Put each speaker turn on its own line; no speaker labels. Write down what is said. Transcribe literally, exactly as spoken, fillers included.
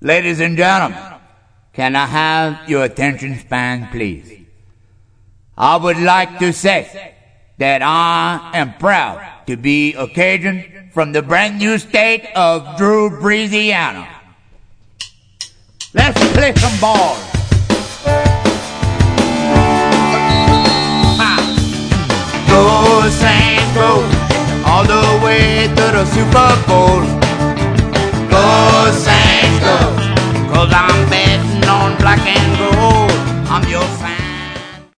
Ladies and gentlemen, can I have your attention span, please? I would like to say that I am proud to be a Cajun from the brand new state of Drew Breeziana. Let's play some ball. Ha. Go Saints go all the way to the Super Bowl. Go Saints go, 'cause I'm betting on black and gold. I'm your fan.